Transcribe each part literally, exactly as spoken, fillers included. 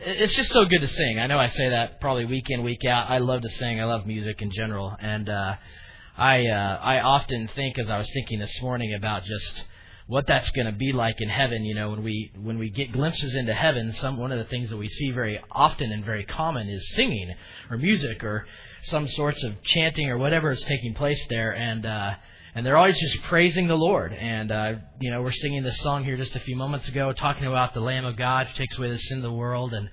it's just so good to sing. I know I say that probably week in, week out. I love to sing. I love music in general. And uh, I uh, I often think, as I was thinking this morning, about just what that's going to be like in heaven. You know, when we when we get glimpses into heaven, some one of the things that we see very often and very common is singing or music or some sorts of chanting or whatever is taking place there. And uh, and they're always just praising the Lord. And, uh, you know, we're singing this song here just a few moments ago, talking about the Lamb of God who takes away the sin of the world. And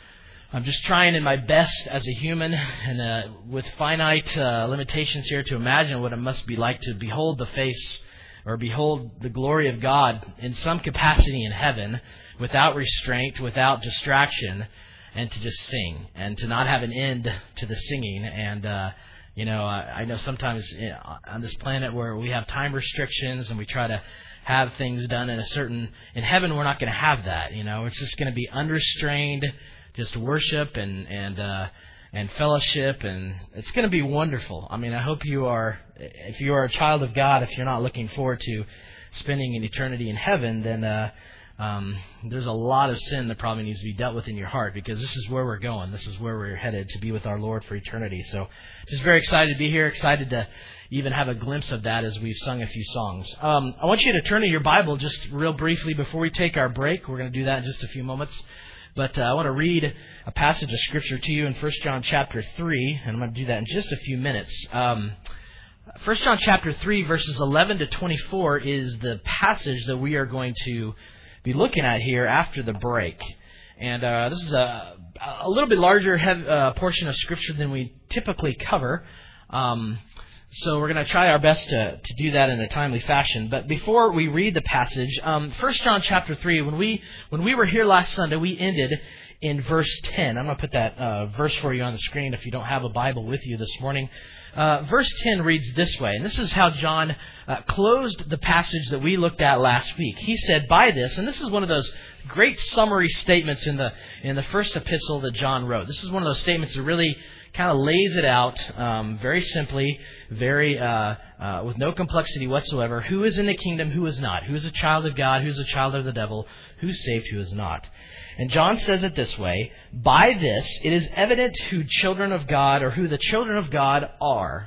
I'm just trying in my best as a human and uh, with finite uh, limitations here to imagine what it must be like to behold the face or behold the glory of God in some capacity in heaven without restraint, without distraction, and to just sing and to not have an end to the singing. And, uh, you know, I, I know sometimes you know, on this planet where we have time restrictions and we try to have things done in a certain... In heaven, we're not going to have that, you know. It's just going to be unrestrained, just worship and and uh, and fellowship, and it's going to be wonderful. I mean, I hope you are, if you are a child of God, if you're not looking forward to spending an eternity in heaven, then uh, um, there's a lot of sin that probably needs to be dealt with in your heart, because this is where we're going. This is where we're headed, to be with our Lord for eternity. So just very excited to be here, excited to even have a glimpse of that as we've sung a few songs. Um, I want you to turn to your Bible just real briefly before we take our break. We're going to do that in just a few moments. But uh, I want to read a passage of Scripture to you in First John chapter three, and I'm going to do that in just a few minutes. Um, First John chapter three, verses eleven to twenty-four is the passage that we are going to be looking at here after the break. And uh, this is a, a little bit larger heavy, uh, portion of Scripture than we typically cover. Um, so we're going to try our best to, to do that in a timely fashion. But before we read the passage, um, First John chapter three, when we when we were here last Sunday, we ended in verse ten. I'm going to put that uh, verse for you on the screen if you don't have a Bible with you this morning. Uh, verse ten reads this way, and this is how John uh, closed the passage that we looked at last week. He said, by this, and this is one of those great summary statements in the in the first epistle that John wrote. This is one of those statements that really kind of lays it out um, very simply, very uh, uh, with no complexity whatsoever. Who is in the kingdom, who is not? Who is a child of God, who is a child of the devil? Who's saved, who is not? And John says it this way, by this it is evident who children of God, or who the children of God are,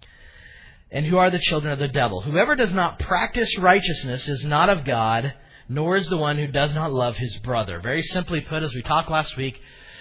and who are the children of the devil. Whoever does not practice righteousness is not of God, nor is the one who does not love his brother. Very simply put, as we talked last week,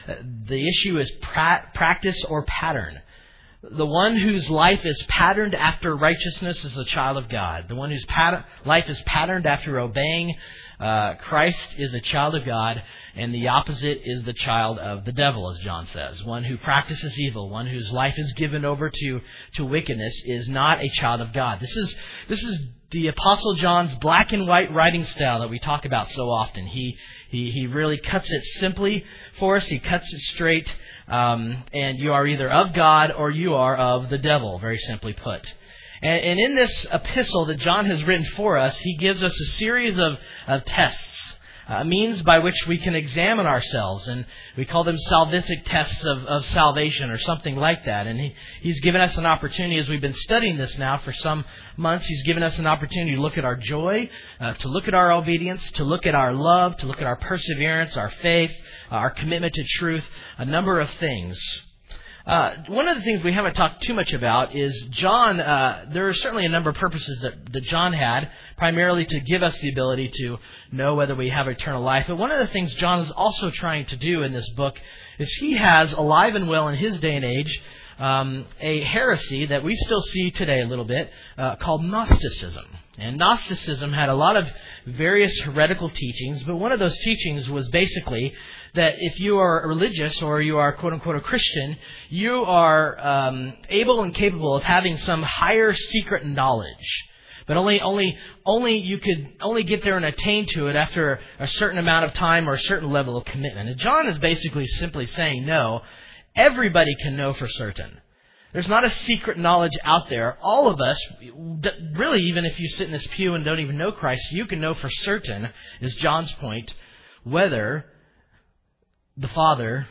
the issue is pra- practice or pattern. The one whose life is patterned after righteousness is a child of God. The one whose pat- life is patterned after obeying uh, Christ is a child of God, and the opposite is the child of the devil, as John says. One who practices evil, one whose life is given over to, to wickedness, is not a child of God. This is this is the Apostle John's black and white writing style that we talk about so often. He he he really cuts it simply for us. He cuts it straight. Um, and you are either of God or you are of the devil, very simply put. And, and in this epistle that John has written for us, he gives us a series of, of tests, uh, means by which we can examine ourselves. And we call them salvific tests of, of salvation or something like that. And he, he's given us an opportunity, as we've been studying this now for some months, he's given us an opportunity to look at our joy, uh, to look at our obedience, to look at our love, to look at our perseverance, our faith, uh, our commitment to truth, a number of things. Uh, one of the things we haven't talked too much about is John, uh, there are certainly a number of purposes that, that John had, primarily to give us the ability to know whether we have eternal life. But one of the things John is also trying to do in this book is he has alive and well in his day and age um, a heresy that we still see today a little bit uh, called Gnosticism. And Gnosticism had a lot of various heretical teachings, but one of those teachings was basically that if you are religious or you are quote-unquote a Christian, you are um, able and capable of having some higher secret knowledge. But only, only, only you could only get there and attain to it after a certain amount of time or a certain level of commitment. And John is basically simply saying, no, everybody can know for certain. There's not a secret knowledge out there. All of us, really, even if you sit in this pew and don't even know Christ, you can know for certain, is John's point, whether the Father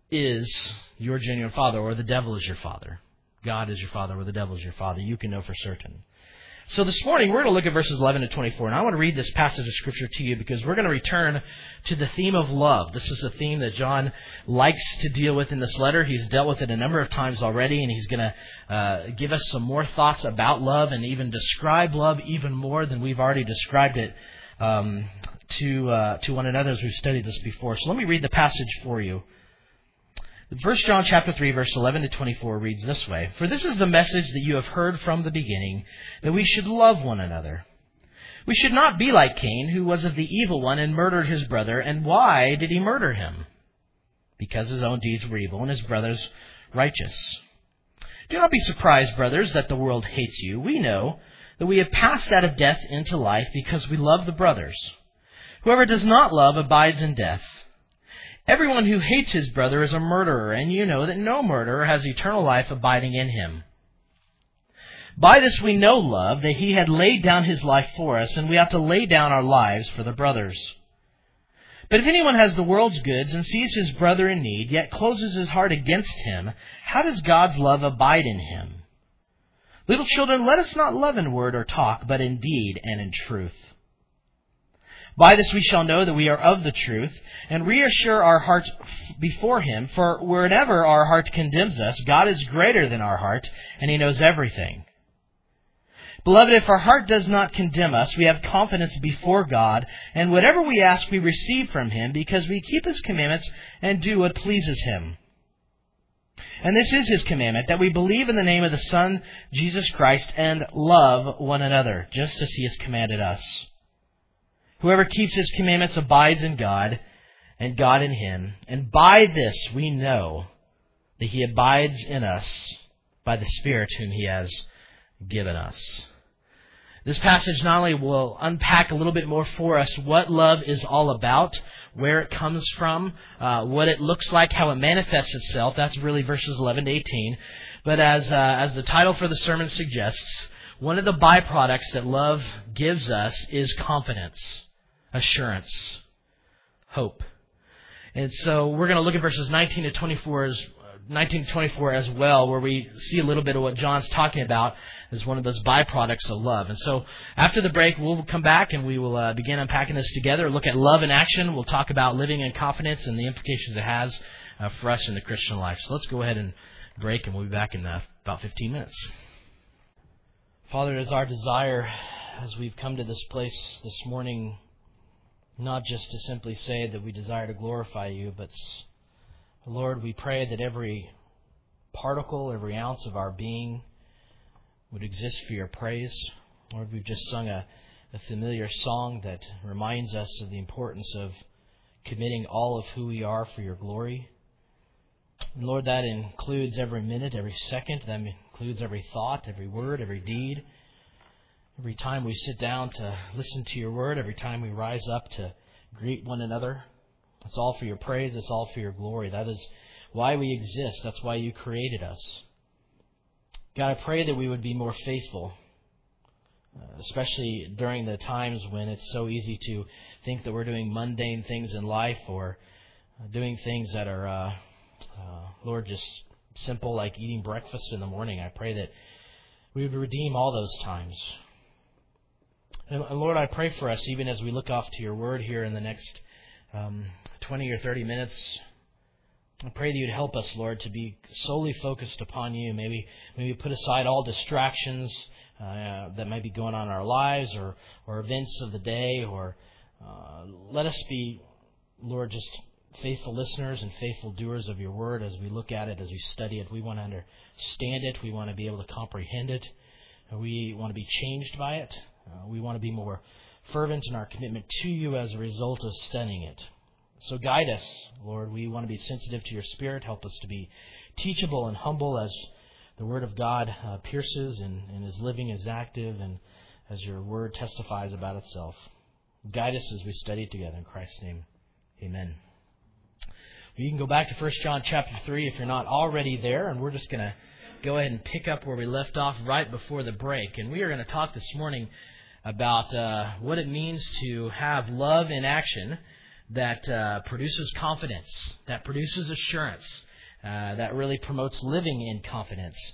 is your genuine Father or the devil is your father. God is your father or the devil is your father. You can know for certain. So this morning, we're going to look at verses eleven to twenty-four, and I want to read this passage of Scripture to you because we're going to return to the theme of love. This is a theme that John likes to deal with in this letter. He's dealt with it a number of times already, and he's going to uh, give us some more thoughts about love and even describe love even more than we've already described it um, to uh, to one another as we've studied this before. So let me read the passage for you. First John chapter three, verse eleven to twenty-four reads this way. For this is the message that you have heard from the beginning, that we should love one another. We should not be like Cain, who was of the evil one and murdered his brother. And why did he murder him? Because his own deeds were evil and his brother's righteous. Do not be surprised, brothers, that the world hates you. We know that we have passed out of death into life because we love the brothers. Whoever does not love abides in death. Everyone who hates his brother is a murderer, and you know that no murderer has eternal life abiding in him. By this we know love, that he had laid down his life for us, and we ought to lay down our lives for the brothers. But if anyone has the world's goods and sees his brother in need, yet closes his heart against him, how does God's love abide in him? Little children, let us not love in word or talk, but in deed and in truth. By this we shall know that we are of the truth, and reassure our heart before him, for wherever our heart condemns us, God is greater than our heart, and he knows everything. Beloved, if our heart does not condemn us, we have confidence before God, and whatever we ask we receive from him, because we keep his commandments and do what pleases him. And this is his commandment, that we believe in the name of the Son, Jesus Christ, and love one another, just as he has commanded us. Whoever keeps his commandments abides in God, and God in him. And by this we know that he abides in us by the Spirit whom he has given us. This passage not only will unpack a little bit more for us what love is all about, where it comes from, uh, what it looks like, how it manifests itself. That's really verses eleven to eighteen. But as uh, as the title for the sermon suggests, one of the byproducts that love gives us is confidence, assurance, hope. And so we're going to look at verses nineteen to twenty-four as nineteen to twenty-four as well, where we see a little bit of what John's talking about as one of those byproducts of love. And so after the break, we'll come back and we will uh, begin unpacking this together, look at love in action. We'll talk about living in confidence and the implications it has uh, for us in the Christian life. So let's go ahead and break, and we'll be back in uh, about fifteen minutes. Father, it is our desire as we've come to this place this morning, not just to simply say that we desire to glorify you, but Lord, we pray that every particle, every ounce of our being would exist for your praise. Lord, we've just sung a, a familiar song that reminds us of the importance of committing all of who we are for your glory. And Lord, that includes every minute, every second. That includes every thought, every word, every deed. Every time we sit down to listen to your word, every time we rise up to greet one another, it's all for your praise, it's all for your glory. That is why we exist. That's why you created us. God, I pray that we would be more faithful, uh, especially during the times when it's so easy to think that we're doing mundane things in life or uh, doing things that are, uh, uh, Lord, just simple like eating breakfast in the morning. I pray that we would redeem all those times. And Lord, I pray for us even as we look off to your word here in the next um, twenty or thirty minutes. I pray that you'd help us, Lord, to be solely focused upon you. Maybe maybe put aside all distractions uh, that might be going on in our lives or, or events of the day. Or uh, let us be, Lord, just faithful listeners and faithful doers of your word as we look at it, as we study it. We want to understand it. We want to be able to comprehend it. We want to be changed by it. Uh, we want to be more fervent in our commitment to you as a result of studying it. So guide us, Lord. We want to be sensitive to your Spirit. Help us to be teachable and humble as the Word of God uh, pierces and, and is living, is active, and as your Word testifies about itself. Guide us as we study it together. In Christ's name, amen. Well, you can go back to First John chapter three if you're not already there, and we're just going to go ahead and pick up where we left off right before the break. And we are going to talk this morning about uh, what it means to have love in action that uh, produces confidence, that produces assurance, uh, that really promotes living in confidence.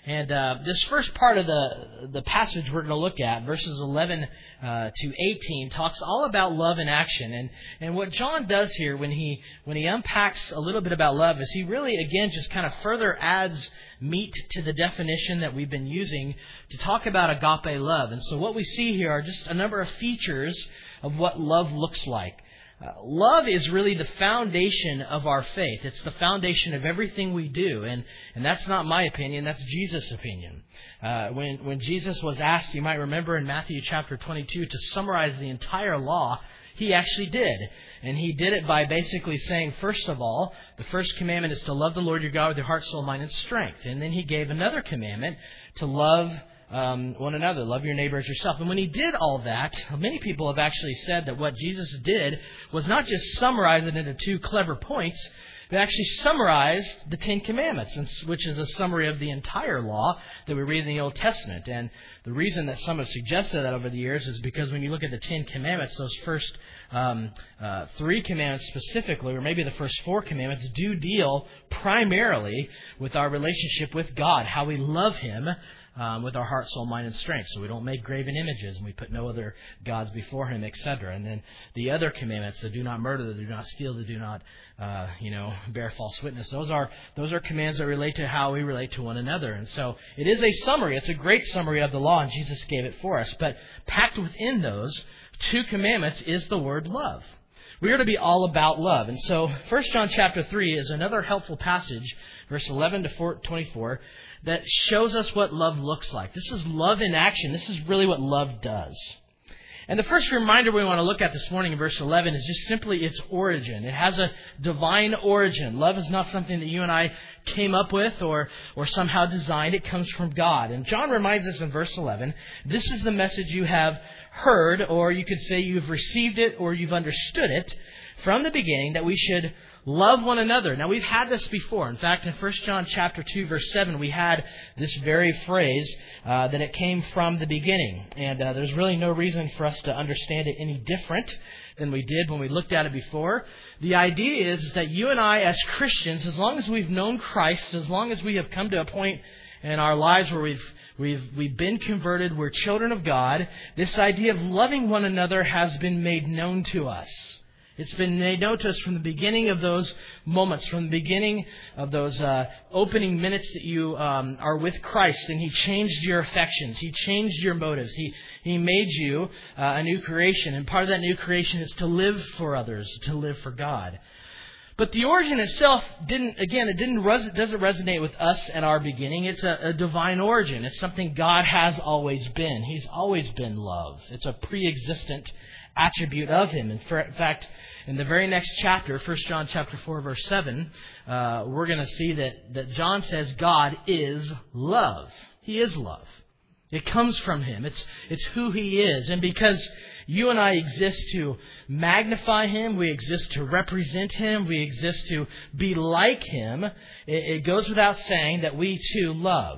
And uh, this first part of the the passage we're going to look at, verses eleven uh, to eighteen, talks all about love in action. And and what John does here when he when he unpacks a little bit about love is he really, again, just kind of further adds meat to the definition that we've been using to talk about agape love. And so what we see here are just a number of features of what love looks like. Uh, love is really the foundation of our faith. It's the foundation of everything we do. And, and that's not my opinion. That's Jesus' opinion. Uh, when, when Jesus was asked, you might remember in Matthew chapter twenty-two, to summarize the entire law, he actually did. And he did it by basically saying, first of all, the first commandment is to love the Lord your God with your heart, soul, mind, and strength. And then he gave another commandment to love Um, one another, love your neighbor as yourself. And when he did all that, many people have actually said that what Jesus did was not just summarize it into two clever points, but actually summarized the Ten Commandments, which is a summary of the entire law that we read in the Old Testament. And the reason that some have suggested that over the years is because when you look at the Ten Commandments, those first um, uh, three commandments specifically, or maybe the first four commandments, do deal primarily with our relationship with God, how we love Him, Um, with our heart, soul, mind, and strength. So we don't make graven images, and we put no other gods before Him, et cetera. And then the other commandments, the do not murder, the do not steal, the do not, uh, you know, bear false witness. Those are those are commands that relate to how we relate to one another. And so it is a summary. It's a great summary of the law, and Jesus gave it for us. But packed within those two commandments is the word love. We are to be all about love. And so First John chapter three is another helpful passage, verse eleven to twenty-four, that shows us what love looks like. This is love in action. This is really what love does. And the first reminder we want to look at this morning in verse eleven is just simply its origin. It has a divine origin. Love is not something that you and I came up with or, or somehow designed. It comes from God. And John reminds us in verse eleven, this is the message you have heard, or you could say you've received it or you've understood it from the beginning, that we should love one another. Now, we've had this before. In fact, in First John chapter two, verse seven, we had this very phrase uh, that it came from the beginning. And uh, there's really no reason for us to understand it any different than we did when we looked at it before. The idea is, is that you and I as Christians, as long as we've known Christ, as long as we have come to a point in our lives where we've We've we've been converted, we're children of God, this idea of loving one another has been made known to us. It's been made known to us from the beginning of those moments, from the beginning of those uh, opening minutes that you um, are with Christ, and He changed your affections. He changed your motives. He He made you uh, a new creation, and part of that new creation is to live for others, to live for God. But the origin itself didn't, again, it didn't res- doesn't resonate with us at our beginning. It's a, a divine origin. It's something God has always been. He's always been love. It's a pre-existent attribute of Him. And for, in fact, in the very next chapter, First John chapter four, verse seven, uh, we're going to see that, that John says God is love. He is love. It comes from Him. It's it's who He is. And because you and I exist to magnify Him, we exist to represent Him, we exist to be like Him, it, it goes without saying that we too love.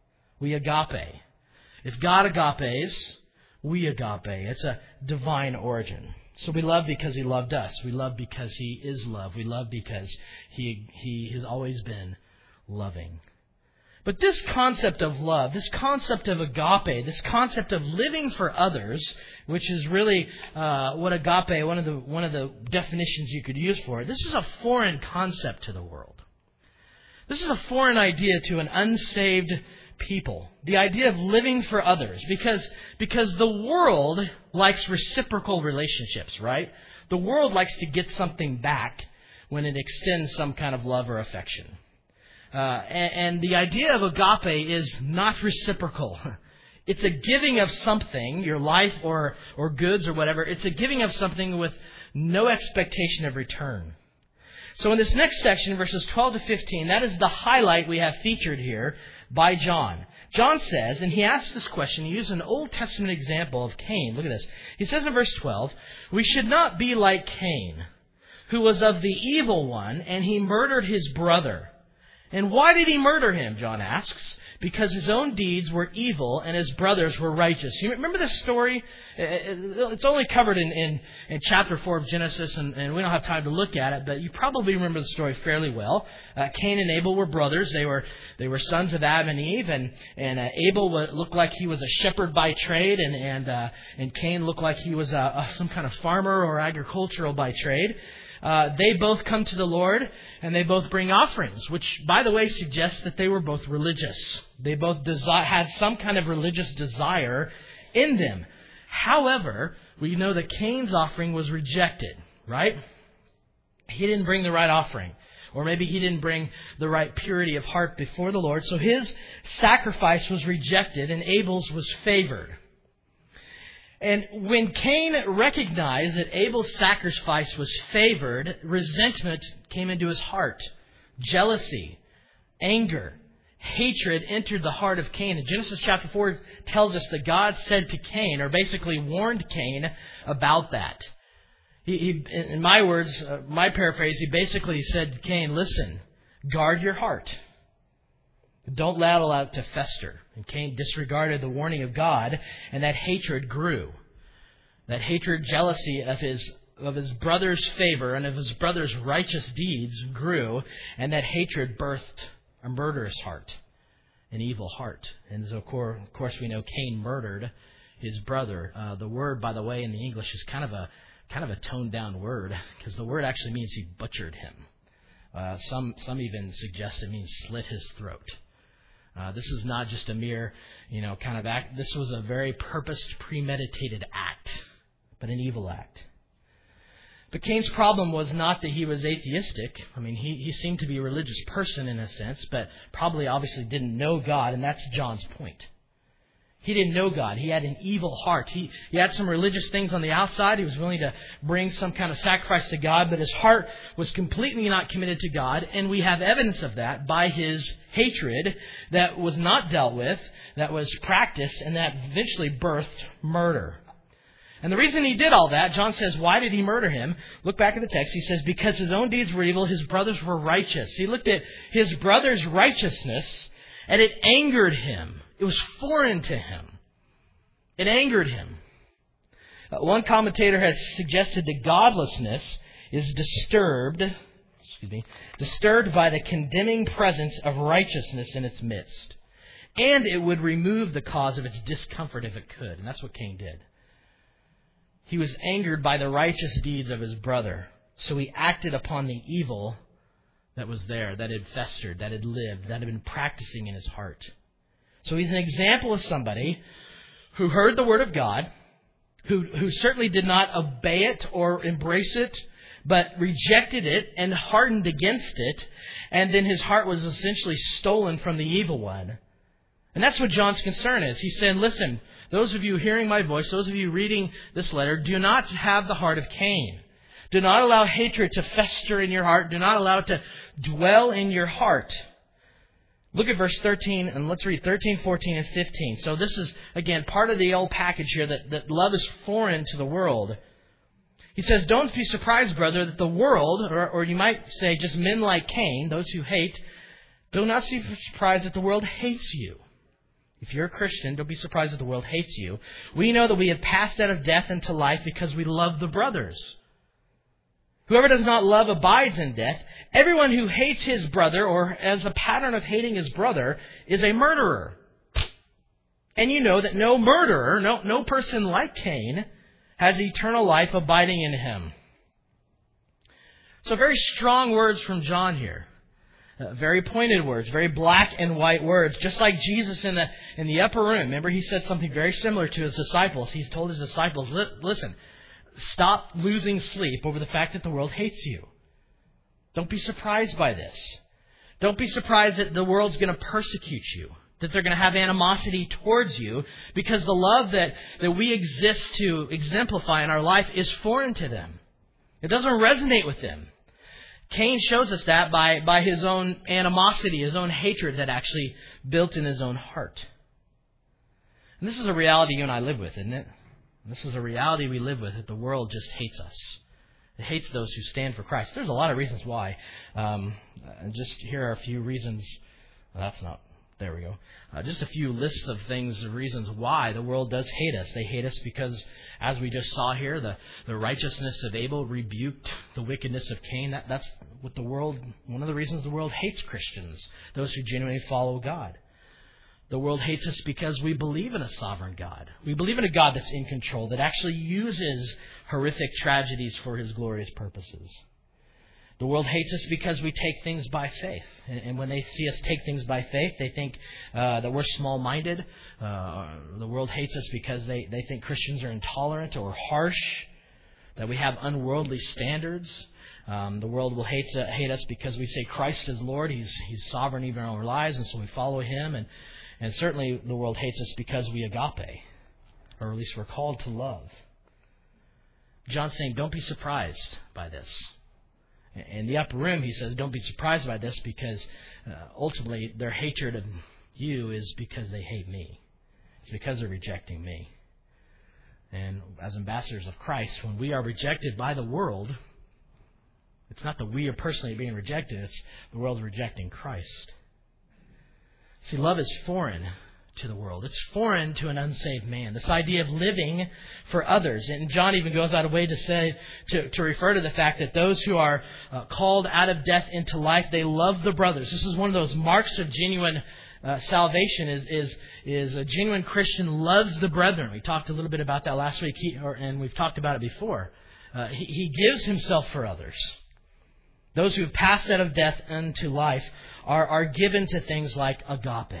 We agape. If God agapes, we agape. It's a divine origin. So we love because He loved us. We love because He is love. We love because He He has always been loving. But this concept of love, this concept of agape, this concept of living for others, which is really uh, what agape, one of the one of the definitions you could use for it, this is a foreign concept to the world. This is a foreign idea to an unsaved people. The idea of living for others, because because the world likes reciprocal relationships, right? The world likes to get something back when it extends some kind of love or affection. Uh, and, and the idea of agape is not reciprocal. It's a giving of something, your life or or goods or whatever. It's a giving of something with no expectation of return. So in this next section, verses twelve to fifteen, that is the highlight we have featured here by John. John says, and he asks this question, he uses an Old Testament example of Cain. Look at this. He says in verse twelve, we should not be like Cain, who was of the evil one, and he murdered his brother. And why did he murder him, John asks? because his own deeds were evil and his brothers were righteous. You remember this story? It's only covered in, in, in chapter four of Genesis, and, and we don't have time to look at it, but you probably remember the story fairly well. Uh, Cain and Abel were brothers. They were they were sons of Adam and Eve, and, and uh, Abel looked like he was a shepherd by trade, and and, uh, and Cain looked like he was a, a, some kind of farmer or agricultural by trade. Uh, they both come to the Lord, and they both bring offerings, which, by the way, suggests that they were both religious. They both desi- had some kind of religious desire in them. However, we know that Cain's offering was rejected, right? He didn't bring the right offering. Or maybe he didn't bring the right purity of heart before the Lord. So his sacrifice was rejected, and Abel's was favored. And when Cain recognized that Abel's sacrifice was favored, resentment came into his heart. Jealousy, anger, hatred entered the heart of Cain. And Genesis chapter four tells us that God said to Cain, or basically warned Cain about that. He, he, in my words, uh, my paraphrase, he basically said to Cain, listen, guard your heart. Don't allow it to fester. And Cain disregarded the warning of God, and that hatred grew. That hatred, jealousy of his of his brother's favor and of his brother's righteous deeds grew, and that hatred birthed a murderous heart, an evil heart. And so, of course, we know Cain murdered his brother. Uh, the word, by the way, in the English is kind of a kind of a toned down word, because the word actually means he butchered him. Uh, some some even suggest it means slit his throat. Uh, this is not just a mere, you know, kind of act. This was a very purposed, premeditated act, but an evil act. But Cain's problem was not that he was atheistic. I mean, he, he seemed to be a religious person in a sense, but probably obviously didn't know God, and that's John's point. He didn't know God. He had an evil heart. He, he had some religious things on the outside. He was willing to bring some kind of sacrifice to God, but his heart was completely not committed to God. And we have evidence of that by his hatred that was not dealt with, that was practiced, and that eventually birthed murder. And the reason he did all that, John says, why did he murder him? Look back at the text. He says, because his own deeds were evil, his brothers were righteous. He looked at his brother's righteousness, and it angered him. It was foreign to him. It angered him. Uh, one commentator has suggested that godlessness is disturbed, excuse me, disturbed by the condemning presence of righteousness in its midst. And it would remove the cause of its discomfort if it could. And that's what Cain did. He was angered by the righteous deeds of his brother. So he acted upon the evil that was there, that had festered, that had lived, that had been practicing in his heart. So he's an example of somebody who heard the Word of God, who, who certainly did not obey it or embrace it, but rejected it and hardened against it, and then his heart was essentially stolen from the evil one. And that's what John's concern is. He's saying, listen, those of you hearing my voice, those of you reading this letter, do not have the heart of Cain. Do not allow hatred to fester in your heart. Do not allow it to dwell in your heart. Look at verse thirteen, and let's read thirteen, fourteen, and fifteen. So this is, again, part of the old package here, that, that love is foreign to the world. He says, don't be surprised, brother, that the world, or, or you might say just men like Cain, those who hate, do not be surprised that the world hates you. If you're a Christian, don't be surprised that the world hates you. We know that we have passed out of death into life because we love the brothers. Whoever does not love abides in death. Everyone who hates his brother, or as a pattern of hating his brother, is a murderer. And you know that no murderer, no, no person like Cain, has eternal life abiding in him. So very strong words from John here. Uh, very pointed words, very black and white words. Just like Jesus in the in the upper room. Remember, he said something very similar to his disciples. He's told his disciples, listen, stop losing sleep over the fact that the world hates you. Don't be surprised by this. Don't be surprised that the world's going to persecute you, that they're going to have animosity towards you, because the love that, that we exist to exemplify in our life is foreign to them. It doesn't resonate with them. Cain shows us that by, by his own animosity, his own hatred that actually built in his own heart. And this is a reality you and I live with, isn't it? This is a reality we live with, that the world just hates us. It hates those who stand for Christ. There's a lot of reasons why. Um, just here are a few reasons. Well, that's not There we go. Uh, just a few lists of things, of reasons why the world does hate us. They hate us because, as we just saw here, the, the righteousness of Abel rebuked the wickedness of Cain. That, that's what the world, one of the reasons the world hates Christians, those who genuinely follow God. The world hates us because we believe in a sovereign God. We believe in a God that's in control, that actually uses horrific tragedies for his glorious purposes. The world hates us because we take things by faith. And when they see us take things by faith, they think uh, that we're small-minded. Uh, the world hates us because they, they think Christians are intolerant or harsh, that we have unworldly standards. Um, the world will hate, uh, hate us because we say Christ is Lord. He's, he's sovereign even in our lives, and so we follow him. And, and certainly the world hates us because we agape, or at least we're called to love. John's saying, don't be surprised by this. In the upper room, he says, don't be surprised by this because uh, ultimately their hatred of you is because they hate me. It's because they're rejecting me. And as ambassadors of Christ, when we are rejected by the world, it's not that we are personally being rejected, it's the world rejecting Christ. See, love is foreign to the world. It's foreign to an unsaved man. This idea of living for others. And John even goes out of way to say, to, to refer to the fact that those who are uh, called out of death into life, they love the brothers. This is one of those marks of genuine uh, salvation is, is, is a genuine Christian loves the brethren. We talked a little bit about that last week, he, or, and we've talked about it before. Uh, he, he gives himself for others. Those who have passed out of death unto life are, are given to things like agape.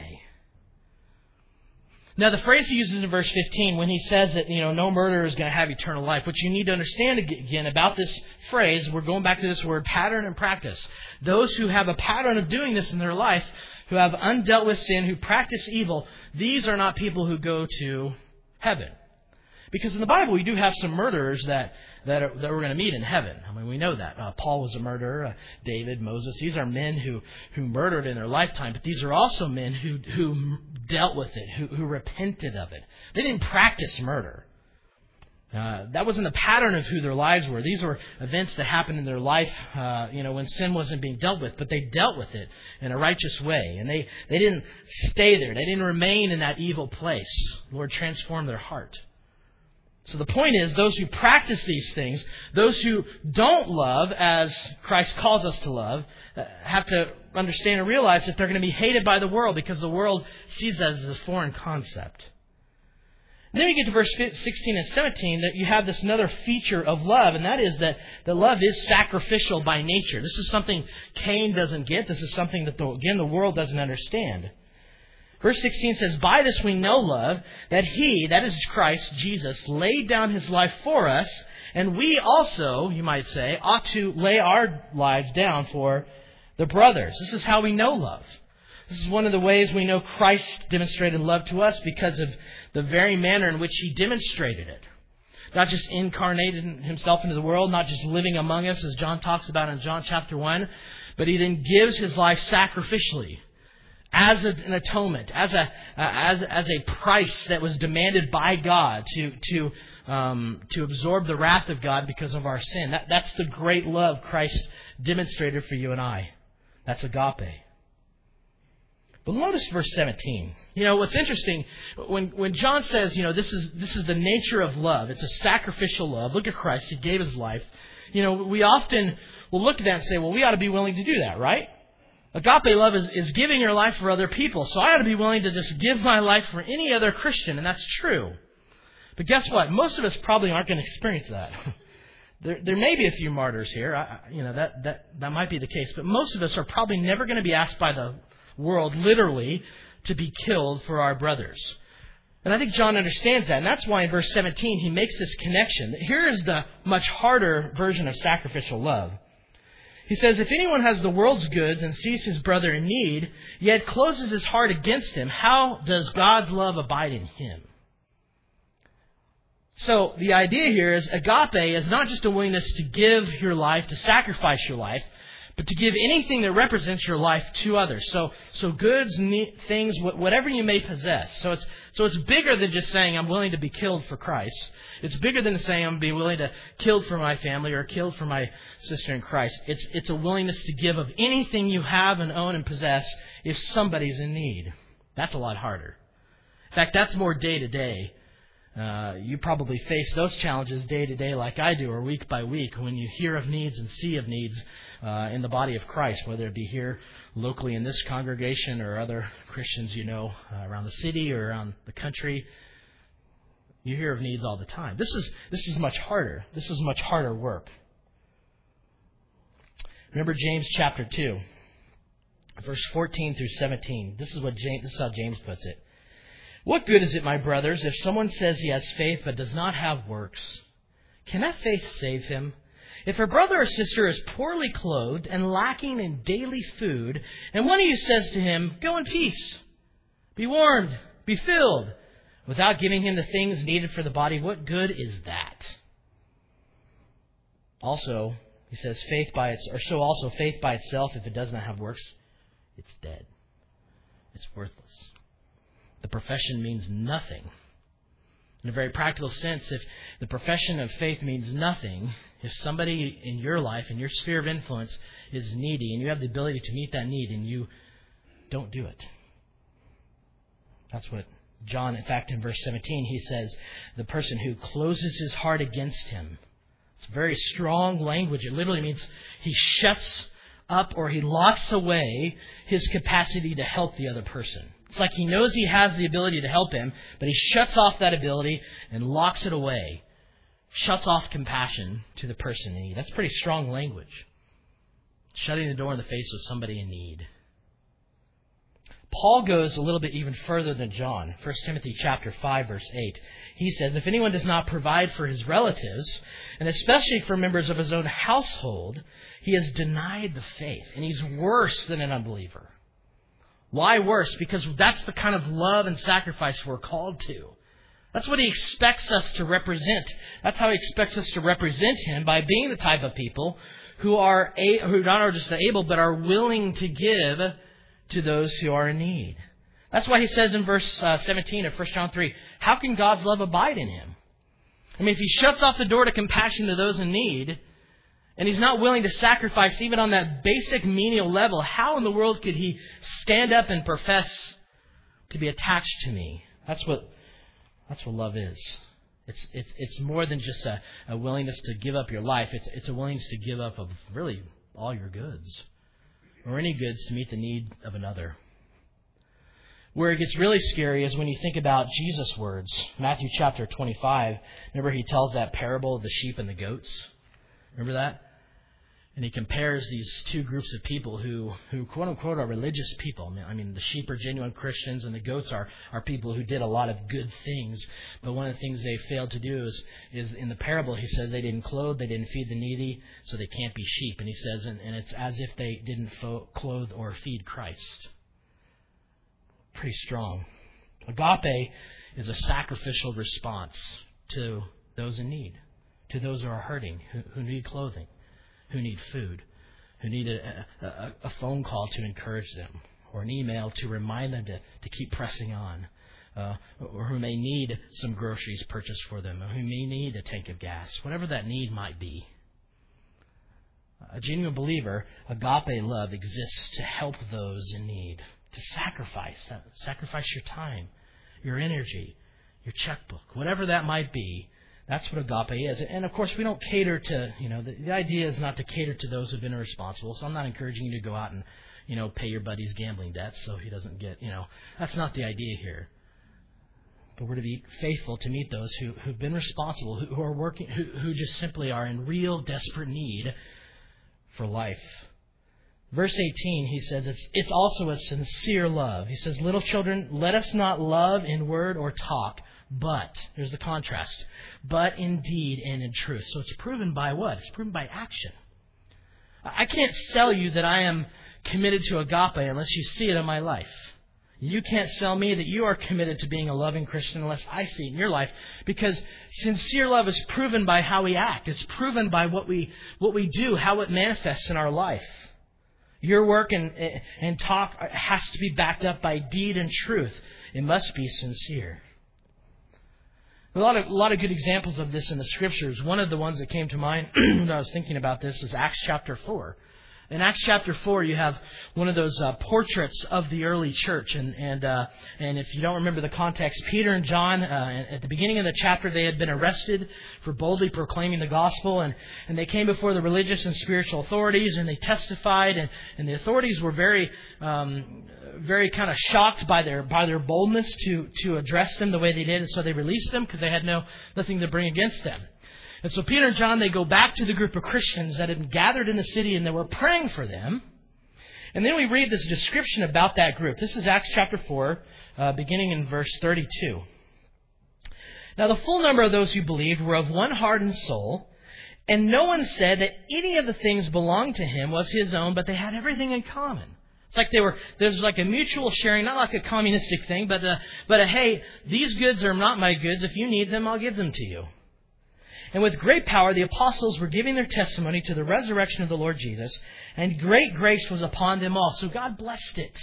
Now, the phrase he uses in verse fifteen when he says that, you know, no murderer is going to have eternal life, what you need to understand again about this phrase, we're going back to this word pattern and practice. Those who have a pattern of doing this in their life, who have undealt with sin, who practice evil, these are not people who go to heaven. Because in the Bible, we do have some murderers that that, are, that we're going to meet in heaven. I mean, we know that. Uh, Paul was a murderer. Uh, David, Moses. These are men who, who murdered in their lifetime. But these are also men who, who dealt with it, who, who repented of it. They didn't practice murder. Uh, that wasn't the pattern of who their lives were. These were events that happened in their life, uh, you know, when sin wasn't being dealt with. But they dealt with it in a righteous way. And they, they didn't stay there. They didn't remain in that evil place. The Lord transformed their heart. So the point is, those who practice these things, those who don't love as Christ calls us to love, have to understand and realize that they're going to be hated by the world because the world sees that as a foreign concept. And then you get to verse sixteen and seventeen, that you have this another feature of love, and that is that the love is sacrificial by nature. This is something Cain doesn't get. This is something that, the, again, the world doesn't understand. Verse sixteen says, by this we know love, that He, that is Christ, Jesus, laid down His life for us, and we also, you might say, ought to lay our lives down for the brothers. This is how we know love. This is one of the ways we know Christ demonstrated love to us, because of the very manner in which He demonstrated it. Not just incarnated Himself into the world, not just living among us, as John talks about in John chapter one, but He then gives His life sacrificially, as an atonement, as a uh, as as a price that was demanded by God to to um, to absorb the wrath of God because of our sin. That that's the great love Christ demonstrated for you and I. That's agape. But notice verse seventeen. You know what's interesting when when John says, you know, this is this is the nature of love. It's a sacrificial love. Look at Christ; He gave His life. You know, we often will look at that and say, well, we ought to be willing to do that, right? Agape love is, is giving your life for other people. So I ought to be willing to just give my life for any other Christian, and that's true. But guess what? Most of us probably aren't going to experience that. there, there may be a few martyrs here. I, you know, that, that, that might be the case. But most of us are probably never going to be asked by the world, literally, to be killed for our brothers. And I think John understands that. And that's why in verse seventeen, he makes this connection. Here is the much harder version of sacrificial love. He says, if anyone has the world's goods and sees his brother in need, yet closes his heart against him, how does God's love abide in him? So the idea here is agape is not just a willingness to give your life, to sacrifice your life, but to give anything that represents your life to others. So, so goods, things, whatever you may possess. So it's so it's bigger than just saying I'm willing to be killed for Christ. It's bigger than saying I'm be willing to kill for my family or kill for my sister in Christ. It's it's a willingness to give of anything you have and own and possess if somebody's in need. That's a lot harder. In fact, that's more day to day. Uh, you probably face those challenges day to day like I do, or week by week, when you hear of needs and see of needs uh, in the body of Christ, whether it be here locally in this congregation or other Christians you know uh, around the city or around the country. You hear of needs all the time. This is this is much harder. This is much harder work. Remember James chapter two, verse fourteen through seventeen. This is what James, this is how James puts it. What good is it, my brothers, if someone says he has faith but does not have works? Can that faith save him? If a brother or sister is poorly clothed and lacking in daily food, and one of you says to him, go in peace, be warmed, be filled, without giving him the things needed for the body, what good is that? Also, he says, faith by its, or so also faith by itself, if it does not have works, it's dead. It's worthless. The profession means nothing. In a very practical sense, if the profession of faith means nothing, if somebody in your life, in your sphere of influence, is needy, and you have the ability to meet that need, and you don't do it. That's what John, in fact, in verse seventeen, he says, the person who closes his heart against him. It's very strong language. It literally means he shuts up or he locks away his capacity to help the other person. It's like he knows he has the ability to help him, but he shuts off that ability and locks it away. Shuts off compassion to the person in need. That's pretty strong language. Shutting the door in the face of somebody in need. Paul goes a little bit even further than John. First Timothy chapter five, verse eight. He says, if anyone does not provide for his relatives, and especially for members of his own household, he has denied the faith, and he's worse than an unbeliever. Why worse? Because that's the kind of love and sacrifice we're called to. That's what he expects us to represent. That's how he expects us to represent him, by being the type of people who are a, who not are just able, but are willing to give to those who are in need. That's why he says in verse uh, seventeen of First John three, how can God's love abide in him? I mean, if he shuts off the door to compassion to those in need, and he's not willing to sacrifice even on that basic menial level, how in the world could he stand up and profess to be attached to me? That's what that's what love is. It's it's it's more than just a, a willingness to give up your life. It's it's a willingness to give up of really all your goods, or any goods, to meet the need of another. Where it gets really scary is when you think about Jesus' words. Matthew chapter twenty-five. Remember, he tells that parable of the sheep and the goats. Remember that? And he compares these two groups of people who, who quote unquote, are religious people. I mean, the sheep are genuine Christians and the goats are, are people who did a lot of good things. But one of the things they failed to do is, is in the parable, he says they didn't clothe, they didn't feed the needy, so they can't be sheep. And he says, and, and it's as if they didn't fo- clothe or feed Christ. Pretty strong. Agape is a sacrificial response to those in need, to those who are hurting, who, who need clothing, who need food, who need a, a, a phone call to encourage them, or an email to remind them to, to keep pressing on, uh, or who may need some groceries purchased for them, or who may need a tank of gas, whatever that need might be. A genuine believer, agape love exists to help those in need, to sacrifice, sacrifice your time, your energy, your checkbook, whatever that might be. That's what agape is. And of course, we don't cater to, you know, the, the idea is not to cater to those who've been irresponsible. So I'm not encouraging you to go out and, you know, pay your buddy's gambling debts so he doesn't get, you know, that's not the idea here. But we're to be faithful to meet those who, who've been responsible, who, who are working, who, who just simply are in real desperate need for life. Verse eighteen, he says, it's, it's also a sincere love. He says, little children, let us not love in word or talk, but, here's the contrast, but in deed and in truth. So it's proven by what? It's proven by action. I can't sell you that I am committed to agape unless you see it in my life. You can't sell me that you are committed to being a loving Christian unless I see it in your life. Because sincere love is proven by how we act. It's proven by what we what we do, how it manifests in our life. Your work and, and talk has to be backed up by deed and truth. It must be sincere. A lot of a lot of good examples of this in the Scriptures. One of the ones that came to mind when I was thinking about this is Acts chapter four. In Acts chapter four, you have one of those uh, portraits of the early church. And and uh, and if you don't remember the context, Peter and John, uh, at the beginning of the chapter, they had been arrested for boldly proclaiming the gospel. And, and they came before the religious and spiritual authorities, and they testified. And, and the authorities were very um, very kind of shocked by their by their boldness to, to address them the way they did. And so they released them because they had no nothing to bring against them. And so Peter and John, they go back to the group of Christians that had been gathered in the city, and they were praying for them. And then we read this description about that group. This is Acts chapter four, uh, beginning in verse thirty-two. Now the full number of those who believed were of one heart and soul, and no one said that any of the things belonged to him was his own, but they had everything in common. It's like they were, there's like a mutual sharing, not like a communistic thing, but a, but a, hey, these goods are not my goods. If you need them, I'll give them to you. And with great power, the apostles were giving their testimony to the resurrection of the Lord Jesus, and great grace was upon them all. So God blessed it.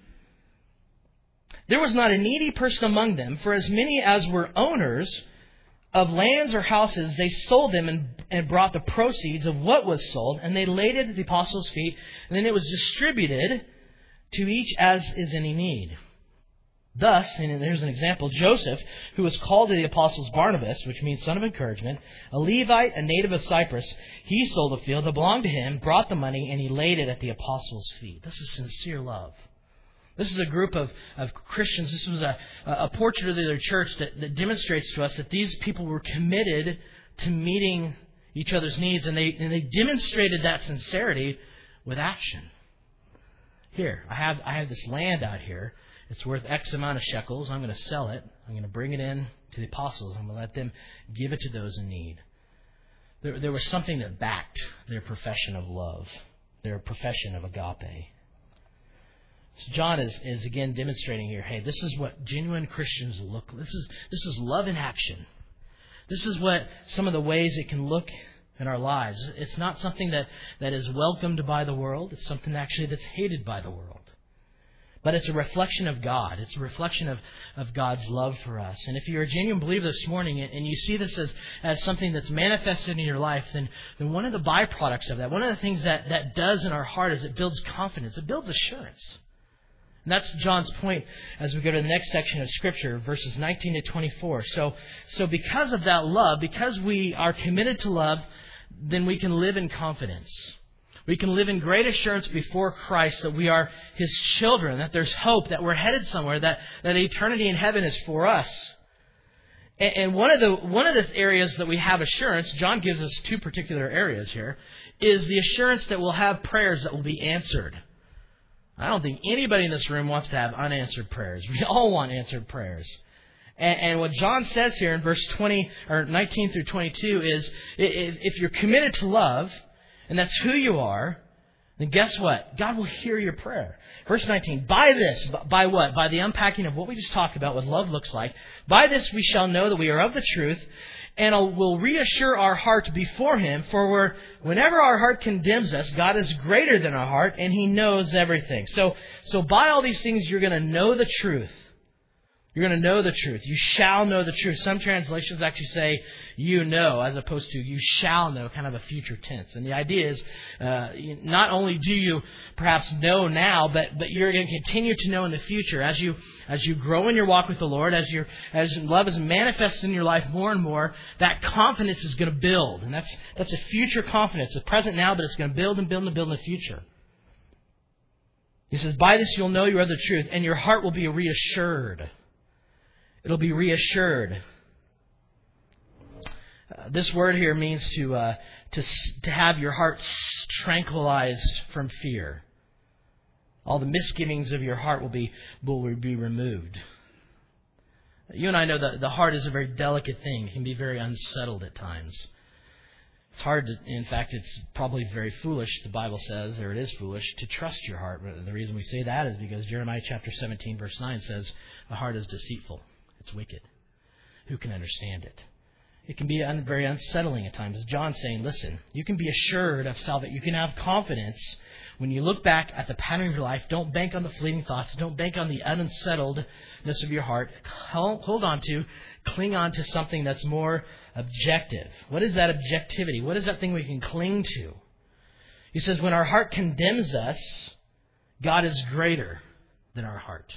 There was not a needy person among them, for as many as were owners of lands or houses, they sold them and, and brought the proceeds of what was sold, and they laid it at the apostles' feet, and then it was distributed to each as is any need. Thus, and there's an example, Joseph, who was called to the apostles Barnabas, which means son of encouragement, a Levite, a native of Cyprus, he sold a field that belonged to him, brought the money, and he laid it at the apostles' feet. This is sincere love. This is a group of, of Christians. This was a, a portrait of their church that, that demonstrates to us that these people were committed to meeting each other's needs, and they, and they demonstrated that sincerity with action. Here, I have I have this land out here. It's worth X amount of shekels. I'm going to sell it. I'm going to bring it in to the apostles. I'm going to let them give it to those in need. There, there was something that backed their profession of love, their profession of agape. So John is, is again demonstrating here, hey, this is what genuine Christians look like. This is, this is love in action. This is what some of the ways it can look in our lives. It's not something that, that is welcomed by the world. It's something actually that's hated by the world. But it's a reflection of God. It's a reflection of, of God's love for us. And if you're a genuine believer this morning and you see this as, as something that's manifested in your life, then, then one of the byproducts of that, one of the things that, that does in our heart is it builds confidence. It builds assurance. And that's John's point as we go to the next section of Scripture, verses nineteen to twenty-four. So, so because of that love, because we are committed to love, then we can live in confidence. We can live in great assurance before Christ that we are His children, that there's hope, that we're headed somewhere, that, that eternity in heaven is for us. And, and one of the one of the areas that we have assurance, John gives us two particular areas here, is the assurance that we'll have prayers that will be answered. I don't think anybody in this room wants to have unanswered prayers. We all want answered prayers. And, and what John says here in verse twenty or nineteen through twenty-two is, if you're committed to love, and that's who you are, then guess what? God will hear your prayer. Verse nineteen, by this, by what? By the unpacking of what we just talked about, what love looks like. By this we shall know that we are of the truth, and will reassure our heart before Him. For we're, whenever our heart condemns us, God is greater than our heart, and He knows everything. So, so by all these things, you're going to know the truth. You're going to know the truth. You shall know the truth. Some translations actually say you know, as opposed to you shall know, kind of a future tense. And the idea is uh, not only do you perhaps know now, but but you're going to continue to know in the future as you as you grow in your walk with the Lord, as your as love is manifested in your life more and more. That confidence is going to build, and that's that's a future confidence. It's present now, but it's going to build and build and build in the future. He says, "By this you'll know you are the truth, and your heart will be reassured." It'll be reassured. Uh, this word here means to uh, to to have your heart tranquilized from fear. All the misgivings of your heart will be will be removed. You and I know that the heart is a very delicate thing. It can be very unsettled at times. It's hard to, in fact, it's probably very foolish, the Bible says, or it is foolish, to trust your heart. But the reason we say that is because Jeremiah chapter seventeen, verse nine says, the heart is deceitful. It's wicked. Who can understand it? It can be un- very unsettling at times. John's saying, listen, you can be assured of salvation. You can have confidence When you look back at the pattern of your life, don't bank on the fleeting thoughts. Don't bank on the unsettledness of your heart. Hold on to, cling on to something that's more objective. What is that objectivity? What is that thing we can cling to? He says, when our heart condemns us, God is greater than our heart.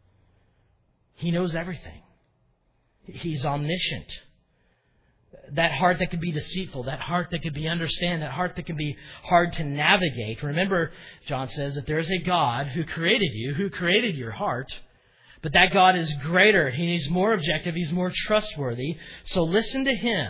He knows everything. He's omniscient. That heart that could be deceitful, that heart that could be understand, that heart that can be hard to navigate. Remember, John says that there is a God who created you, who created your heart, but that God is greater. He's more objective. He's more trustworthy. So listen to Him.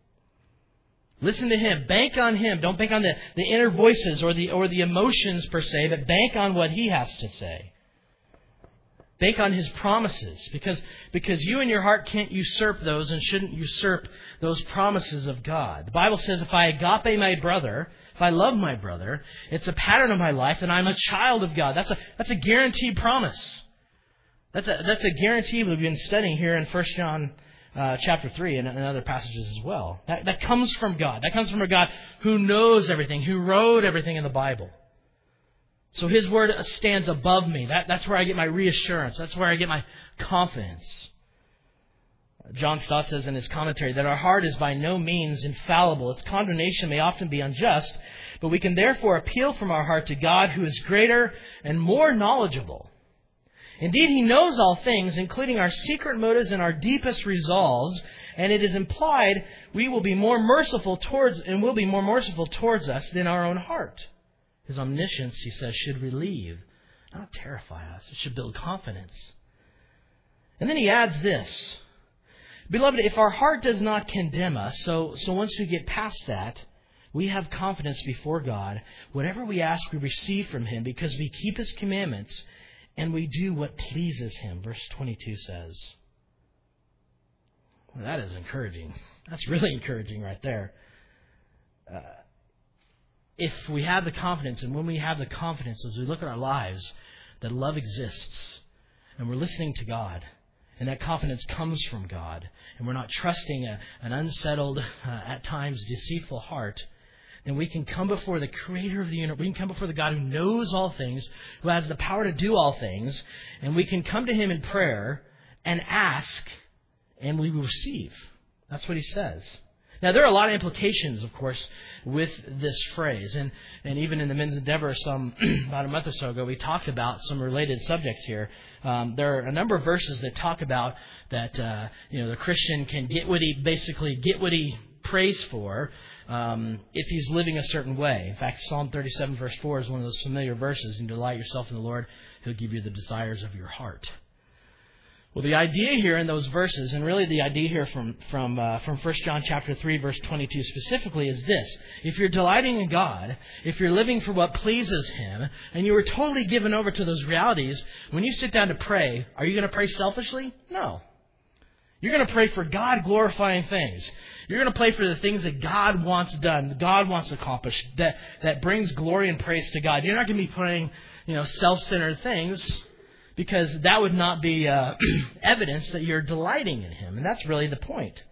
Listen to Him. Bank on Him. Don't bank on the, the inner voices or the or the emotions per se, but bank on what He has to say. Bank on His promises, because, because you and your heart can't usurp those and shouldn't usurp those promises of God. The Bible says if I agape my brother, if I love my brother, it's a pattern of my life and I'm a child of God. That's a that's a guaranteed promise. That's a that's a guarantee we've been studying here in First John uh, chapter three and, and other passages as well. That, that comes from God. That comes from a God who knows everything, who wrote everything in the Bible. So His Word stands above me. That, that's where I get my reassurance. That's where I get my confidence. John Stott says in his commentary that our heart is by no means infallible. Its condemnation may often be unjust, but we can therefore appeal from our heart to God who is greater and more knowledgeable. Indeed, He knows all things, including our secret motives and our deepest resolves, and it is implied we will be more merciful towards, and will be more merciful towards us than our own heart. His omniscience, he says, should relieve, not terrify us. It should build confidence. And then he adds this. Beloved, if our heart does not condemn us, so, so once we get past that, we have confidence before God. Whatever we ask, we receive from Him because we keep His commandments and we do what pleases Him. Verse twenty-two says. Well, that is encouraging. That's really encouraging right there. Uh, If we have the confidence, and when we have the confidence as we look at our lives, that love exists, and we're listening to God, and that confidence comes from God, and we're not trusting a, an unsettled, uh, at times deceitful heart, then we can come before the Creator of the universe. We can come before the God who knows all things, who has the power to do all things, and we can come to Him in prayer and ask, and we will receive. That's what He says. Now, there are a lot of implications, of course, with this phrase. And, and even in the Men's Endeavor, some about a month or so ago, we talked about some related subjects here. Um, there are a number of verses that talk about that, uh, you know, the Christian can get what he, basically get what he prays for um, if he's living a certain way. In fact, Psalm thirty-seven, verse four is one of those familiar verses. And delight yourself in the Lord, He'll give you the desires of your heart. Well, the idea here in those verses, and really the idea here from from uh, from First John chapter three, verse twenty-two specifically, is this: if you're delighting in God, if you're living for what pleases Him, and you are totally given over to those realities, when you sit down to pray, are you going to pray selfishly? No. You're going to pray for God glorifying things. You're going to pray for the things that God wants done, that God wants accomplished, that that brings glory and praise to God. You're not going to be praying, you know, self-centered things, because that would not be uh, evidence that you're delighting in Him. And that's really the point.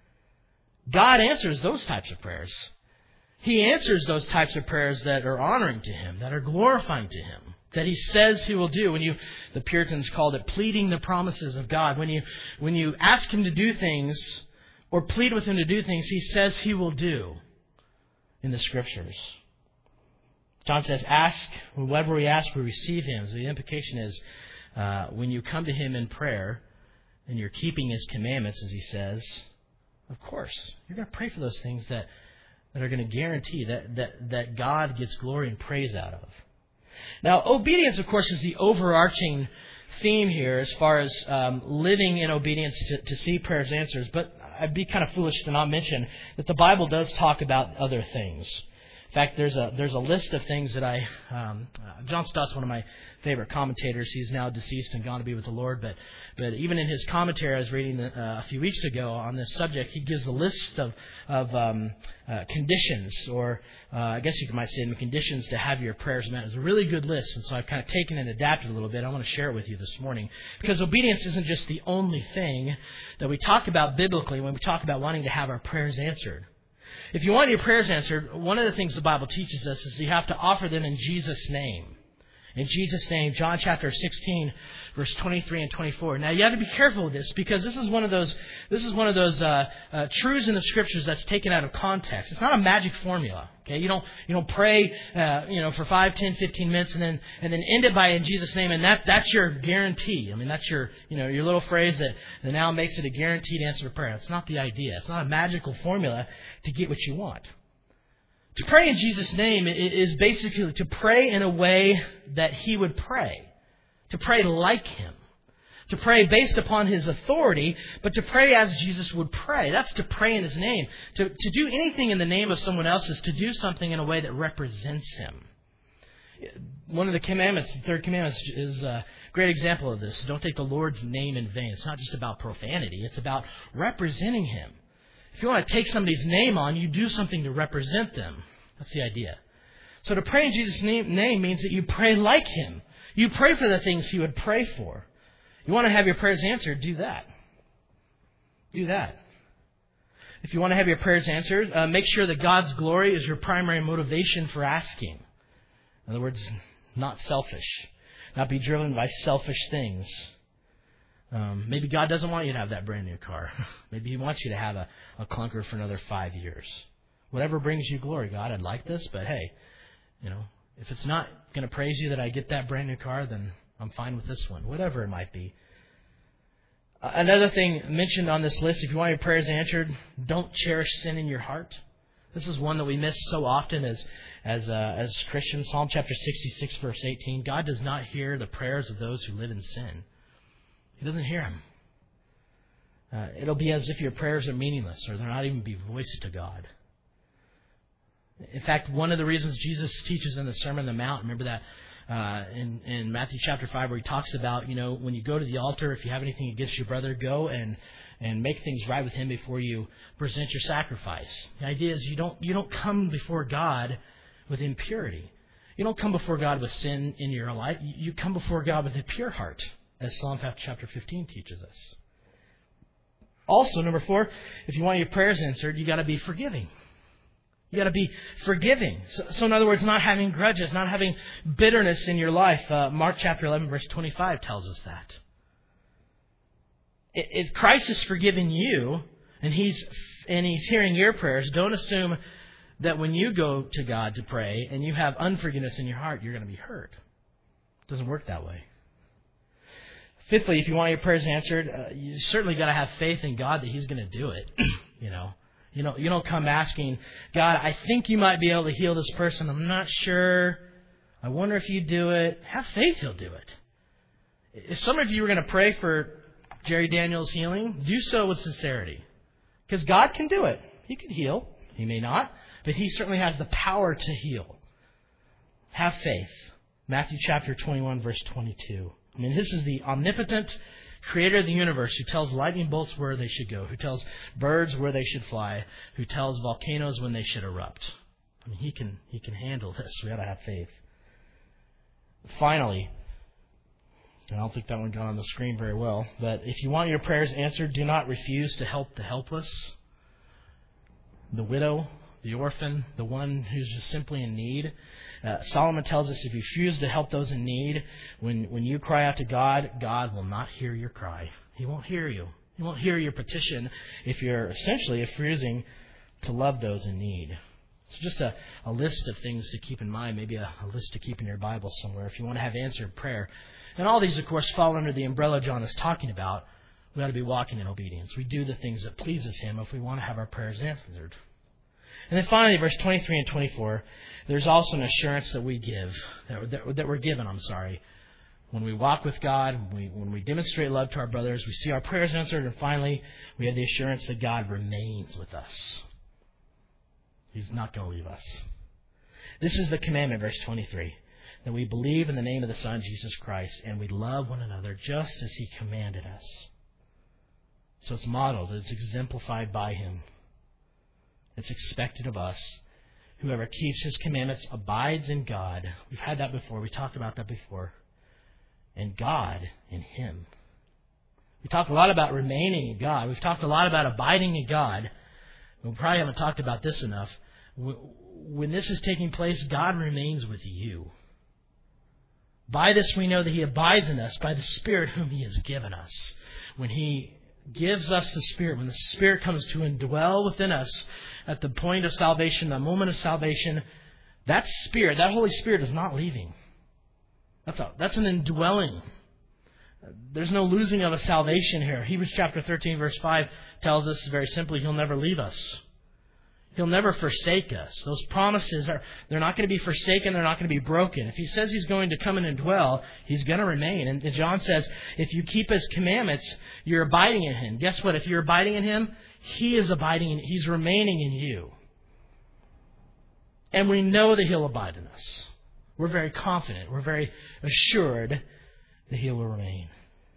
God answers those types of prayers. He answers those types of prayers that are honoring to Him, that are glorifying to Him, that He says He will do. When you, the Puritans called it pleading the promises of God. When you, when you ask Him to do things or plead with Him to do things, He says He will do in the Scriptures. John says, ask, whatever we ask, we receive Him. So the implication is, Uh, when you come to Him in prayer and you're keeping His commandments, as He says, of course, you're going to pray for those things that, that are going to guarantee that, that, that God gets glory and praise out of. Now, obedience, of course, is the overarching theme here as far as um, living in obedience to, to see prayers answered. But I'd be kind of foolish to not mention that the Bible does talk about other things. In fact, there's a there's a list of things that I um, uh, John Stott's one of my favorite commentators. He's now deceased and gone to be with the Lord. But but even in his commentary I was reading uh, a few weeks ago on this subject, he gives a list of of um, uh, conditions, or uh, I guess you might say them, conditions to have your prayers met. It's a really good list, and so I've kind of taken and adapted a little bit. I want to share it with you this morning, because obedience isn't just the only thing that we talk about biblically when we talk about wanting to have our prayers answered. If you want your prayers answered, one of the things the Bible teaches us is you have to offer them in Jesus' name. In Jesus' name, John chapter sixteen, verse twenty-three and twenty-four. Now you have to be careful with this because this is one of those this is one of those uh, uh, truths in the Scriptures that's taken out of context. It's not a magic formula. Okay, you don't you don't pray uh, you know for five, ten, fifteen minutes and then and then end it by in Jesus' name, and that that's your guarantee. I mean that's your you know your little phrase that, that now makes it a guaranteed answer to prayer. It's not the idea. It's not a magical formula to get what you want. To pray in Jesus' name is basically to pray in a way that He would pray. To pray like Him. To pray based upon His authority, but to pray as Jesus would pray. That's to pray in His name. To, to do anything in the name of someone else is to do something in a way that represents Him. One of the commandments, the third commandment, is a great example of this. Don't take the Lord's name in vain. It's not just about profanity. It's about representing Him. If you want to take somebody's name on, you do something to represent them. That's the idea. So to pray in Jesus' name, name means that you pray like Him. You pray for the things He would pray for. You want to have your prayers answered, do that. Do that. If you want to have your prayers answered, uh, make sure that God's glory is your primary motivation for asking. In other words, not selfish. Not be driven by selfish things. Um, maybe God doesn't want you to have that brand new car. Maybe He wants you to have a, a clunker for another five years. Whatever brings you glory, God, I'd like this, but hey, you know, if it's not going to praise you that I get that brand new car, then I'm fine with this one, whatever it might be. Uh, another thing mentioned on this list, if you want your prayers answered, don't cherish sin in your heart. This is one that we miss so often as as uh, as Christians. Psalm chapter sixty-six, verse eighteen. God does not hear the prayers of those who live in sin. He doesn't hear them. Uh, it'll be as if your prayers are meaningless or they're not even be voiced to God. In fact, one of the reasons Jesus teaches in the Sermon on the Mount, remember that uh, in, in Matthew chapter five where He talks about, you know, when you go to the altar, if you have anything against your brother, go and and make things right with him before you present your sacrifice. The idea is you don't you don't come before God with impurity. You don't come before God with sin in your life. You come before God with a pure heart, as Psalm chapter fifteen teaches us. Also, number four, if you want your prayers answered, you got to be forgiving. You got to be forgiving. So, so in other words, not having grudges, not having bitterness in your life. Uh, Mark chapter eleven, verse twenty-five tells us that. If Christ has forgiven you and He's and He's hearing your prayers, don't assume that when you go to God to pray and you have unforgiveness in your heart, you're going to be hurt. It doesn't work that way. Fifthly, if you want your prayers answered, uh, you certainly got to have faith in God that He's going to do it. you know, you know, you don't come asking God, I think you might be able to heal this person. I'm not sure. I wonder if you do it. Have faith He'll do it. If some of you were going to pray for Jerry Daniels' healing, do so with sincerity, because God can do it. He can heal. He may not, but He certainly has the power to heal. Have faith. Matthew chapter twenty-one, verse twenty-two. I mean, this is the omnipotent Creator of the universe who tells lightning bolts where they should go, who tells birds where they should fly, who tells volcanoes when they should erupt. I mean, He can He can handle this. We ought to have faith. Finally, I don't think that one got on the screen very well, but if you want your prayers answered, do not refuse to help the helpless, the widow, the orphan, the one who's just simply in need. Uh, Solomon tells us if you refuse to help those in need, when, when you cry out to God, God will not hear your cry. He won't hear you. He won't hear your petition if you're essentially refusing to love those in need. So just a, a list of things to keep in mind, maybe a, a list to keep in your Bible somewhere if you want to have answered prayer. And all these, of course, fall under the umbrella John is talking about. We ought to be walking in obedience. We do the things that pleases Him if we want to have our prayers answered. And then finally, verse twenty-three and twenty-four, there's also an assurance that we give, that, that, that we're given, I'm sorry. When we walk with God, when we, when we demonstrate love to our brothers, we see our prayers answered, and finally, we have the assurance that God remains with us. He's not going to leave us. This is the commandment, verse twenty-three, that we believe in the name of the Son, Jesus Christ, and we love one another just as He commanded us. So it's modeled, it's exemplified by Him. It's expected of us. Whoever keeps His commandments abides in God. We've had that before. We talked about that before. And God in Him. We talk a lot about remaining in God. We've talked a lot about abiding in God. We probably haven't talked about this enough. When this is taking place, God remains with you. By this we know that He abides in us, by the Spirit whom He has given us. When He gives us the Spirit, when the Spirit comes to indwell within us at the point of salvation, the moment of salvation, that Spirit, that Holy Spirit is not leaving. That's a, that's an indwelling. There's no losing of a salvation here. Hebrews chapter thirteen verse five tells us very simply, He'll never leave us. He'll never forsake us. Those promises are, they're not going to be forsaken, they're not going to be broken. If He says He's going to come in and dwell, He's going to remain. And John says, if you keep His commandments, you're abiding in Him. Guess what? If you're abiding in Him, He is abiding in, He's remaining in you. And we know that He'll abide in us. We're very confident, we're very assured that He will remain.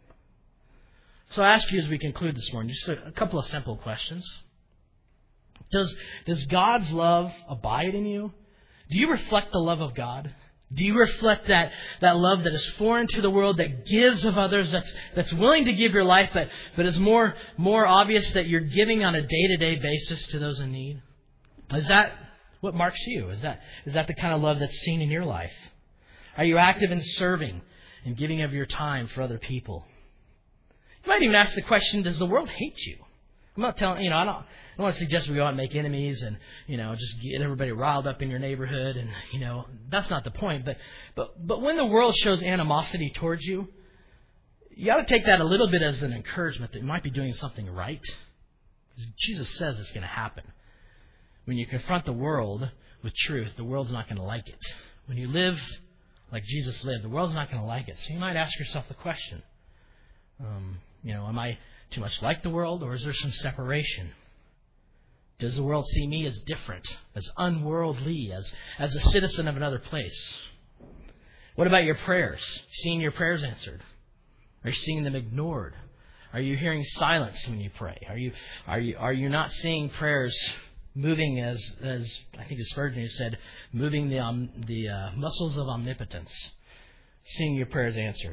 So I ask you as we conclude this morning, just a, a couple of simple questions. Does, does God's love abide in you? Do you reflect the love of God? Do you reflect that, that love that is foreign to the world, that gives of others, that's, that's willing to give your life, but, but is more, more obvious that you're giving on a day-to-day basis to those in need? Is that what marks you? Is that, is that the kind of love that's seen in your life? Are you active in serving and giving of your time for other people? You might even ask the question, does the world hate you? I'm not telling, you know, I don't, I don't want to suggest we go out and make enemies and, you know, just get everybody riled up in your neighborhood. And, you know, that's not the point. But, but, but when the world shows animosity towards you, you ought to take that a little bit as an encouragement that you might be doing something right. Because Jesus says it's going to happen. When you confront the world with truth, the world's not going to like it. When you live like Jesus lived, the world's not going to like it. So you might ask yourself the question, um, you know, am I too much like the world, or is there some separation? Does the world see me as different, as unworldly, as, as a citizen of another place? What about your prayers? Seeing your prayers answered? Are you seeing them ignored? Are you hearing silence when you pray? Are you are you are you not seeing prayers moving as as I think it's Spurgeon said, moving the um, the uh, muscles of omnipotence? Seeing your prayers answered.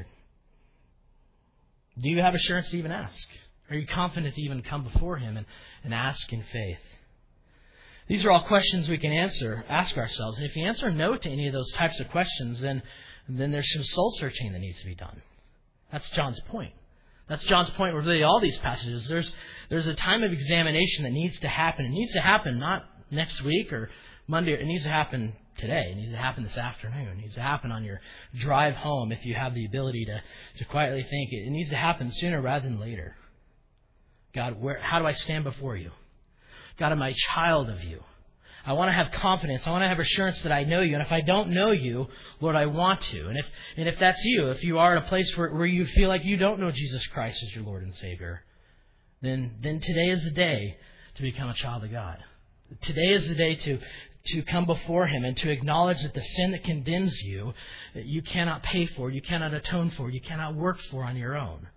Do you have assurance to even ask? Are you confident to even come before Him and, and ask in faith? These are all questions we can answer, ask ourselves. And if you answer no to any of those types of questions, then, then there's some soul searching that needs to be done. That's John's point. That's John's point with really all these passages. There's, there's a time of examination that needs to happen. It needs to happen not next week or Monday. It needs to happen today. It needs to happen this afternoon. It needs to happen on your drive home if you have the ability to, to quietly think. It, it needs to happen sooner rather than later. God, where, how do I stand before you? God, am I a child of you? I want to have confidence. I want to have assurance that I know you. And if I don't know you, Lord, I want to. And if and if that's you, if you are at a place where, where you feel like you don't know Jesus Christ as your Lord and Savior, then then today is the day to become a child of God. Today is the day to, to come before Him and to acknowledge that the sin that condemns you, that you cannot pay for, you cannot atone for, you cannot work for on your own.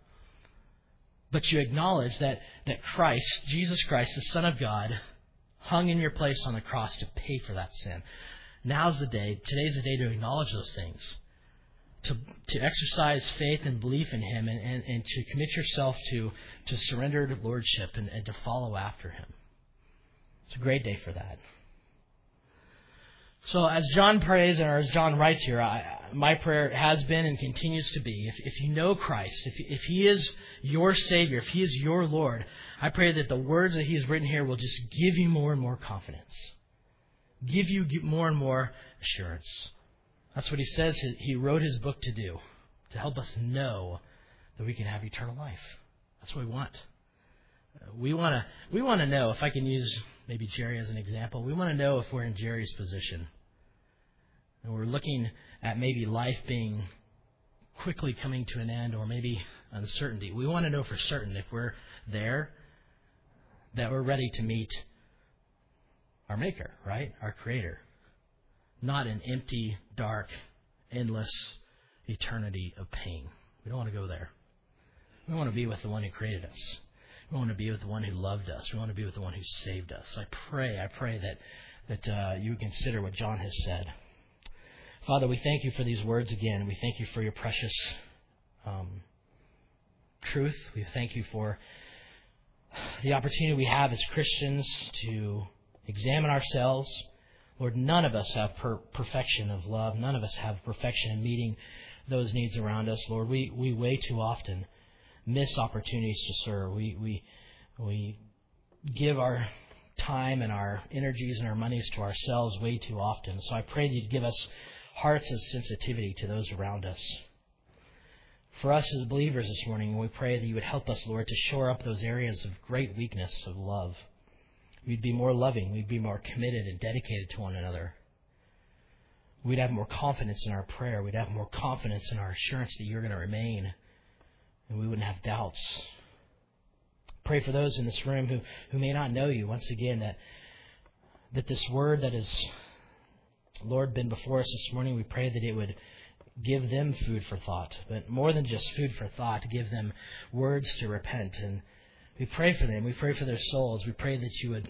But you acknowledge that, that Christ, Jesus Christ, the Son of God, hung in your place on the cross to pay for that sin. Now's the day, today's the day to acknowledge those things. To to exercise faith and belief in Him and, and, and to commit yourself to, to surrendered lordship and, and to follow after Him. It's a great day for that. So as John prays, or as John writes here, I, my prayer has been and continues to be, if, if you know Christ, if, if He is your Savior, if He is your Lord, I pray that the words that He has written here will just give you more and more confidence. Give you more and more assurance. That's what He says He wrote His book to do, to help us know that we can have eternal life. That's what we want. We want to we want to know, if I can use maybe Jerry as an example, we want to know if we're in Jerry's position. And we're looking at maybe life being quickly coming to an end, or maybe uncertainty. We want to know for certain if we're there, that we're ready to meet our Maker, right? Our Creator. Not an empty, dark, endless eternity of pain. We don't want to go there. We want to be with the one who created us. We want to be with the one who loved us. We want to be with the one who saved us. I pray, I pray that that uh, you consider what John has said. Father, we thank you for these words again. We thank you for your precious um, truth. We thank you for the opportunity we have as Christians to examine ourselves. Lord, none of us have per- perfection of love. None of us have perfection in meeting those needs around us. Lord, we, we way too often miss opportunities to serve. We, we, we give our time and our energies and our monies to ourselves way too often. So I pray that you'd give us hearts of sensitivity to those around us. For us as believers this morning, we pray that you would help us, Lord, to shore up those areas of great weakness of love. We'd be more loving. We'd be more committed and dedicated to one another. We'd have more confidence in our prayer. We'd have more confidence in our assurance that you're going to remain. And we wouldn't have doubts. Pray for those in this room who, who may not know you. Once again, that, that this word that has, Lord, been before us this morning, we pray that it would give them food for thought. But more than just food for thought, give them words to repent. And we pray for them. We pray for their souls. We pray that you would,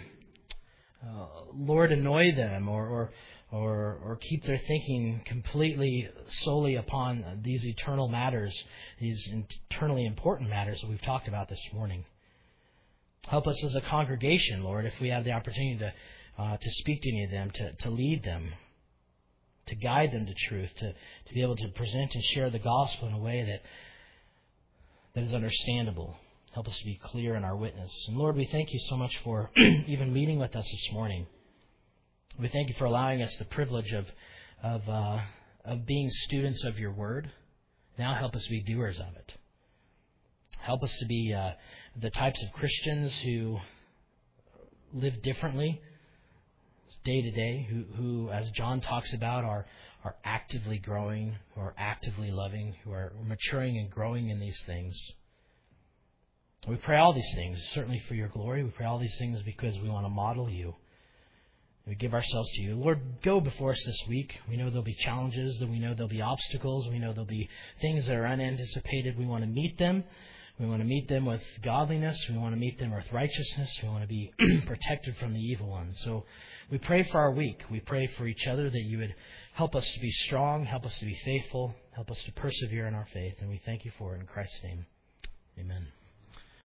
uh, Lord, annoy them or, or or or keep their thinking completely solely upon these eternal matters, these eternally important matters that we've talked about this morning. Help us as a congregation, Lord, if we have the opportunity to uh, to speak to any of them, to, to lead them, to guide them to truth, to, to be able to present and share the gospel in a way that that is understandable. Help us to be clear in our witness. And Lord, we thank you so much for even meeting with us this morning. We thank you for allowing us the privilege of of uh, of being students of your word. Now help us be doers of it. Help us to be uh, the types of Christians who live differently day to day, who, who, as John talks about, are are actively growing, who are actively loving, who are maturing and growing in these things. We pray all these things, certainly for your glory. We pray all these things because we want to model you. We give ourselves to you. Lord, go before us this week. We know there'll be challenges, that we know there'll be obstacles. We know there'll be things that are unanticipated. We want to meet them. We want to meet them with godliness. We want to meet them with righteousness. We want to be protected from the evil one. So we pray for our week. We pray for each other that you would help us to be strong, help us to be faithful, help us to persevere in our faith. And we thank you for it in Christ's name. Amen.